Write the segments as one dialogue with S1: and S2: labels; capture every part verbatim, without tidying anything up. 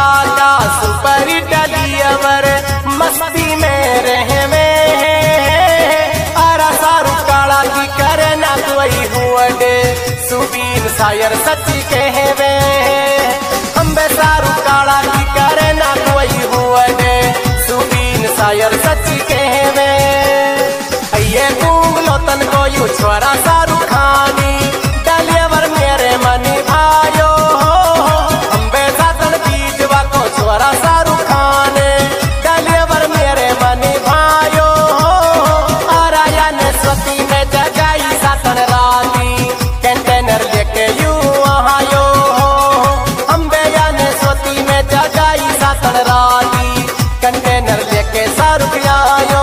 S1: का सुपर डलियवर मस्ती में रहे में आरा सारू काला की करे ना कोई हुआ दे सुबीन शायर सच्ची कहवे अम्बे सारू काला की करे ना कोई हुआ दे सुबीन शायर सच्ची कहवे ये गूंगलो तन को यू छोरा सारू खानी डलियवर मेरे मनी भायो अम्बे सातन बीजवा को छोरा सारू खाने डलियवर मेरे मनी भायो आराया ने स्वती में जगाई सातन राती कंटेनर लेके यू आयो अम्बे या ने स्वती में जगाई सातन राती कंटेनर लेके सारू आयो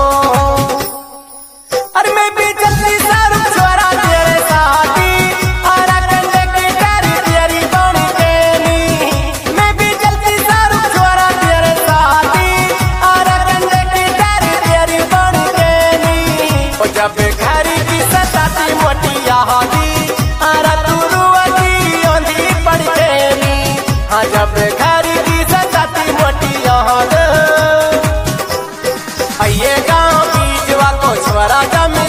S1: अरे मैं भी जल्दी सारू छोरा तेरे साथी आरा कंडे की तेरी तेरी बनी देनी मैं भी जल्दी सारू छोरा तेरे साथी आरा कंडे की तेरी तेरी बनी देनी ओ जब घरी की सताती मोटिया हादी आरा तू रुआती ओंधी पड़ देनी हाँ जब घरी की सताती मोटिया हाद आइए गाँव बीजवा को छोरा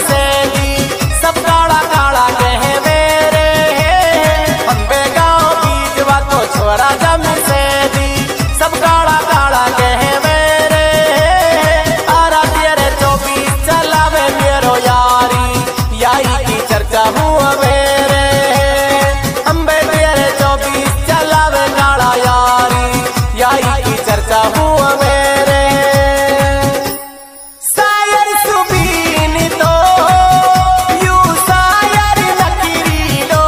S1: राजा मिसेदी सब काला काला कहे मेरे आरा तेरे चौबीस चलावे मेरो यारी याई की चर्चा हुआ मेरे अम्बे तेरे चौबीस चलावे काला यारी याई की चर्चा हुआ मेरे शायर सुबीन तो यू शायर नकीरी लो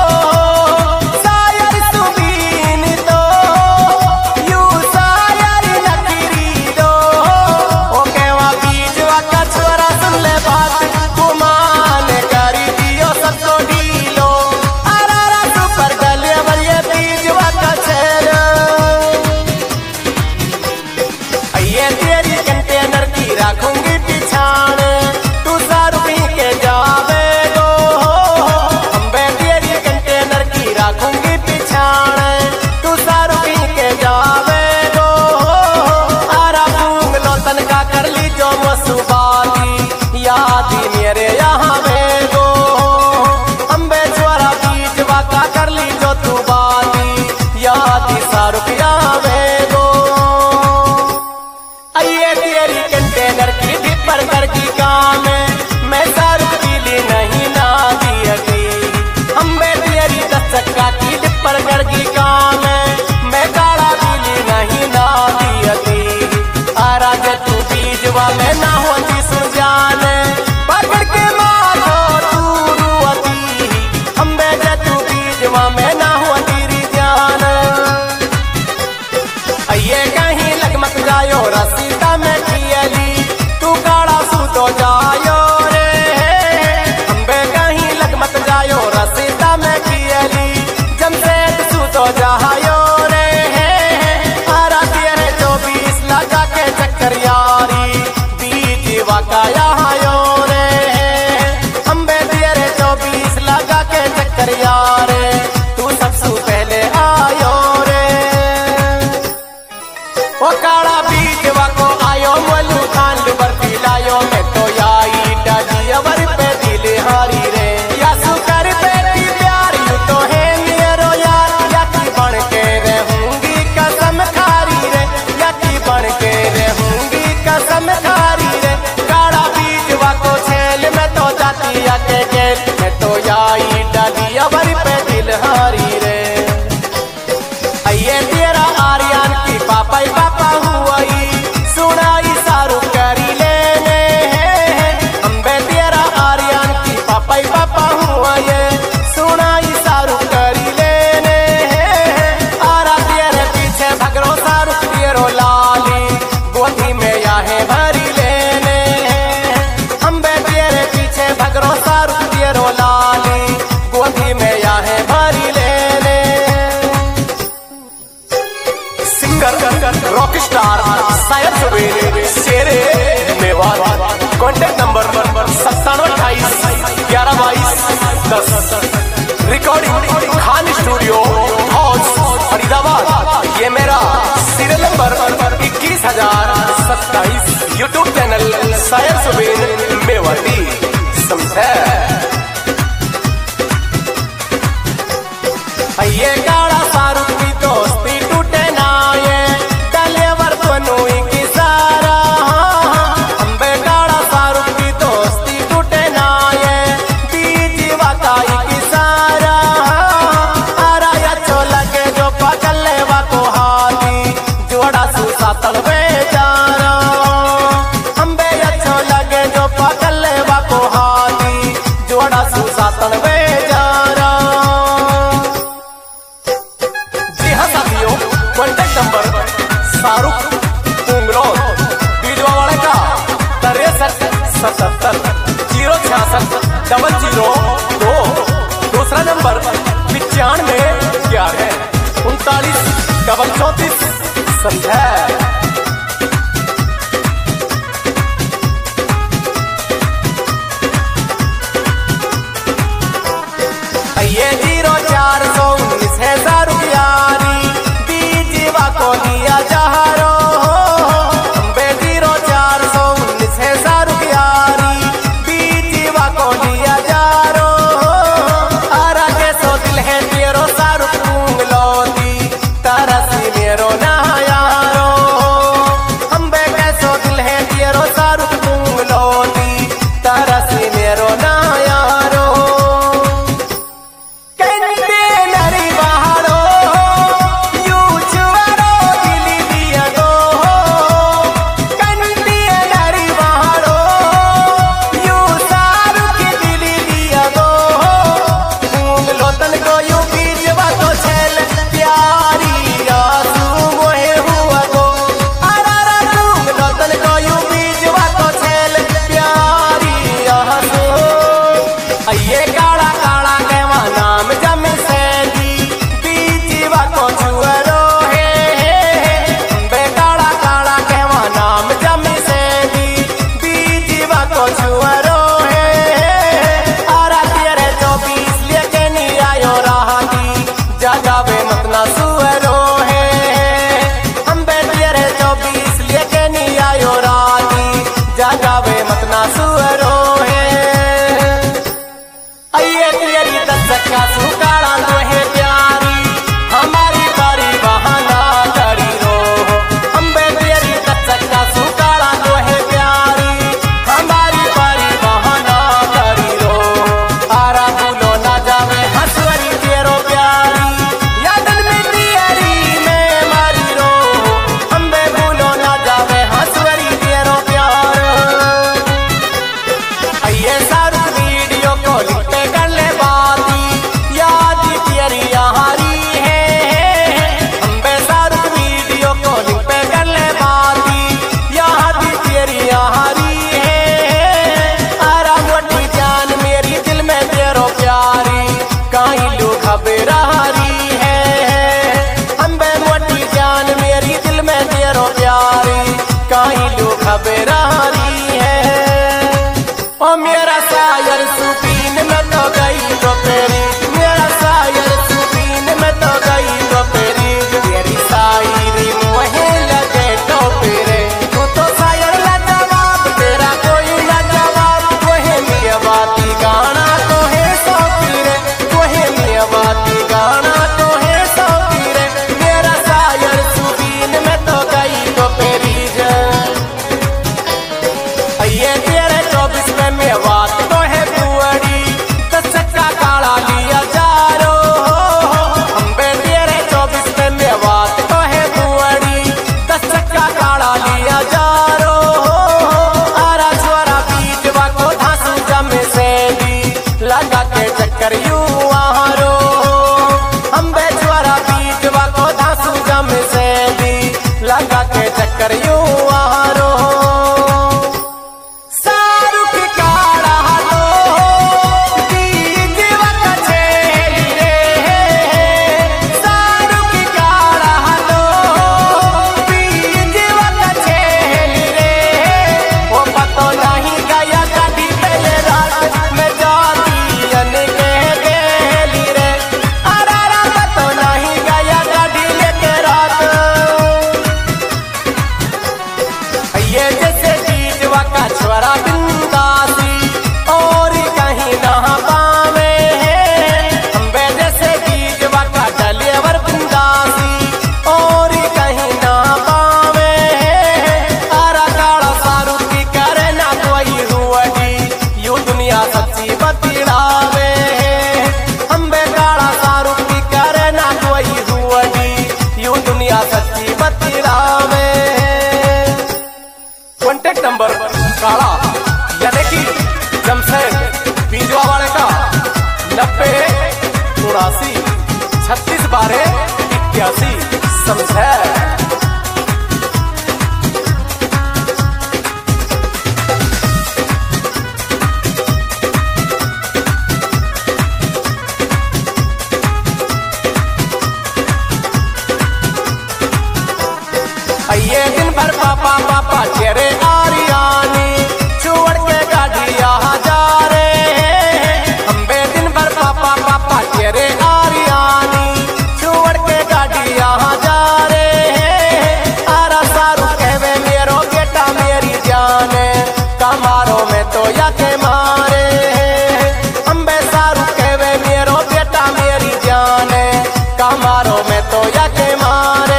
S1: शायर सुबीन रखूंगी पिछाड़ तू सारू पी के जावे गो अम्बे तेरी कंटेनर की रखूंगी पिछाड़ तू सारू पी के जावे गो आरा गूंगलो तन का कर ली जो मसुबाती यादी मेरे यहाँ में गो अम्बे छोरा बीजवा का कर ली जो तू बाती यादी सारू पिया में गो आइए तेरी कंटेनर की डिपर कर की काम मैं सारू पीली नहीं ना दियती अम्बे तेरी दस चक्का की डिपर कर की काम मैं काला पीली नहीं ना दियती आरा जे तू बीजवा में ना होती सुन जान पकड़ के मारो तू रुआती अम्बे जे तू बीजवा में ना होती री जान आइए कहीं लगमत जायो रसीदा में खियली तू काला सूतो जायो रे अम्बे कहीं लगमत जायो रसीदा में खियली जमशेद सूतो जायो रे आरा तेरे चौबीस लगा के चक्कर यारी बीजवा का आयो रे अम्बे तेरे चौबीस लगा के चक्कर यारे तू सबसे पहले आयो रे वो काला बीजवा को आयो मलू खान बर्फी लायो मैं तो याई डलियवर पे दिल हारी रे या सुकर बेटी प्यार यू तो है मेरो यार यकी बन के रहूंगी कसम खारी रे यकी बन के रहूंगी कसम खारी रे काला बीजवा को छेल में तो जाती आके गेल मैं तो याई डलियवर पे दिल हारी रे आइए तेरा आर्यन की पापा पापा हुआई सुनाई सारू करी लेने अम्बे तेरा आर्यन की पापा पापा हुआ ये सुनाई सारू करी लेने आरा तेरे पीछे भगरो सारू तेरो लाली गोदी में याहे भरी लेने अम्बे तेरे पीछे भगरो सारू तेरो लाली गोदी में याहे भरी लेने रॉक स्टार शायर सुबीन शेरे मेवात कॉन्टेक्ट नंबर सत्तानवे अट्ठाईस ग्यारह बाईस दस recording Khan studio house Faridabad ये मेरा बटी समझे। ये काला शाहरुख की दोस्ती टूटे ना ये डलेवर बनोई की सारा अम्बे काला शाहरुख की दोस्ती टूटे ना ये दीजी वाकाई की सारा आरा या चो लगे जो पकड़ले वा को हाथी जोड़ा सूसा तलवे जारा अम्बे या चो लगे जो पकड़ले वा को हाथी जोड़ा सूसा तलवे जारा। कॉन्टेक्ट नंबर शाहरुख उमरोड बीजवाड़ा का तिरसठ सतहत्तर जीरो छियासठ डबल जीरो दो। दूसरा नंबर पिचानवे ग्यारह उनतालीस डबल चौतीस समझे। ये जीरो चार सौ उन्नीस है शाहरुख यारी को दिया जहारो अम्बे जीरो चार सौ उन्नीस है शाहरुख यारी बीजीवा को दिया जारो आरा के सो दिल है तेरो शाहरुख उंगलोती तरसी मेरो ना यारो अम्बे के सो दिल है तेरो शाहरुख उंगलोती तरसी मेरो ना यारो। ये काला काला कहवा नाम जम से दी बीजीवा को छुअरो है बे काला काला कहवा नाम जम से दी बीजीवा को छुअरो है आरा तेरे चौबीस लेके नहीं आयो राहती जगावे मतना सुअरो है अम्बे तेरे चौबीस लेके नहीं आयो राहती जगावे मतना सुअरो है। ये तेरी दशका सुकारा तो है प्यारी हमारी बारी बहाना करी रो अम्बे तेरी दशका सुकारा तो है प्यारी हमारी बारी बहाना करी रो आरा भूलो ना जावे हंसवरी तेरो प्यारी यादन में तेरी में समझे। ये दिन भर पापा पापा तेरे आरियानी छोड़ के गाड़िया जा रे हम बे दिन भर पापा पापा तेरे आरियानी छोड़ के गाड़िया जा रे आरा सारू कहवे मेरो बेटा मेरी जाने कमारों में तो याके मारे हम बे सारू कहवे मेरो बेटा मेरी जाने कमारों में तो याके मारे।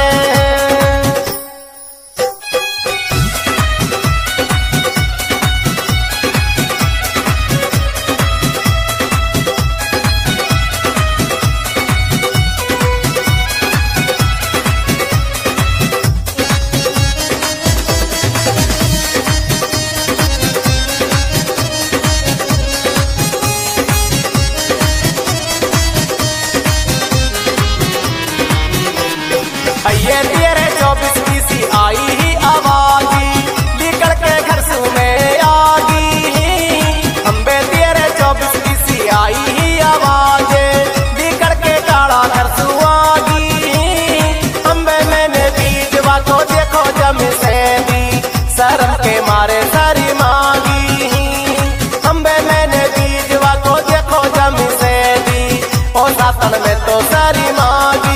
S1: ये तेरे चौबीस की सी आई ही आवाजी निकल के घर सू में आगी हम बे तेरे चौबीस की सी आई ही आवाजे निकल के काला घर सू आगी हम बे मैंने बीजवा को देखो जम से दी शर्म के मारे सारी मांगी हम बे मैंने बीजवा को देखो जम से दी और सातन में तो सारी मांगी।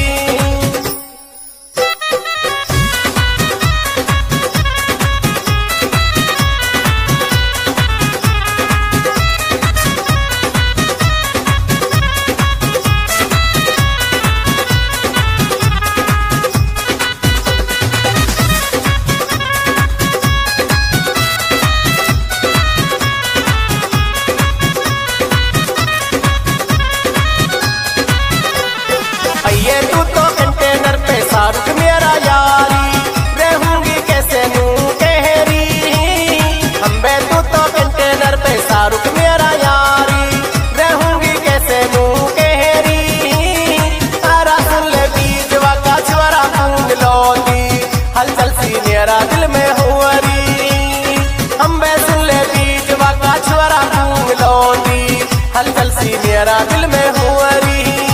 S1: ये तू तो कंटेनर पे शाहरुख मेरा यारी रहूंगी कैसे नू कहरी हम बे तू तो कंटेनर पे शाहरुख मेरा यारी रहूंगी कैसे नू कहरी तारा सुन ले बीजवा का छुरा पूंग लोती हलचल सी मेरा दिल में हुआरी हम बे सुन ले बीजवा का छुरा पूंग लोती हलचल सी मेरा दिल में हुआरी।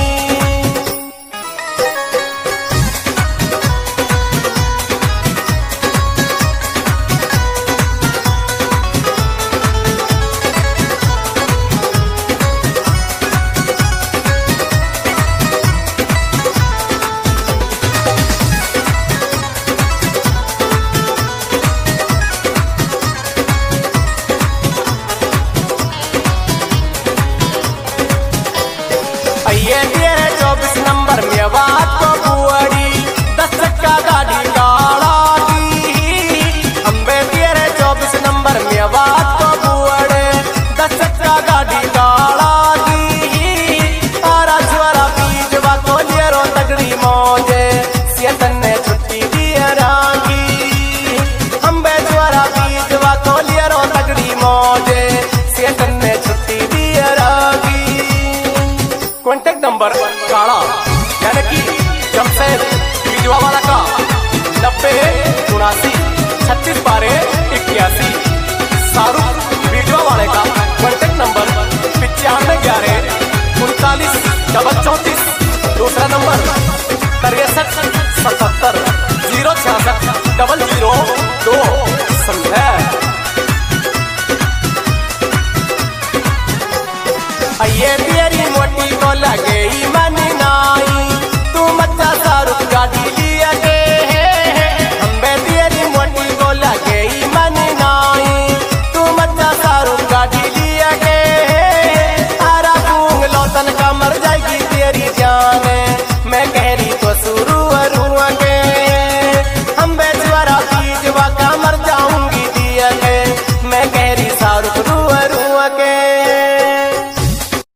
S1: ये तेरे चौबीस नंबर में बात को बुआड़ी दस चक्का गाड़ी काला की हम बे तेरे चौबीस नंबर में बात को बुआड़े दस चक्का गाड़ी काला की तारा छुरा बीजवा को लेरो तगड़ी मौजे सेतन ने छुट्टी दी रांगी हम बे छुरा बीजवा को लेरो तगड़ी मौजे सेतन ने छुट्टी दी रांगी। कॉन्टेक्ट नंबर काड़ा यानी कि जमशेद बीजवा वाला का नब्बे उनासी छत्तीस बारह इक्यासी शाहरुख बीजवा वाले का कॉन्टेक्ट नंबर पिचानवे ग्यारह उनतालीस डबल चौंतीस दूसरा नंबर तिरसठ सतहत्तर जीरो छियासठ डबल जीरो दो समझे। ये तेरी मोटी को लगे मन नाई तू मच्चा शाहरुख गाड़ी लिया के हम बे तेरी मोटी को लगे मन नाई तू मच्चा शाहरुख गाड़ी लिया के तारा पूंग लौतन का मर जाएगी तेरी जान मैं कह रही तो शुरू अरुआ के हम बे छुरा बीजवा का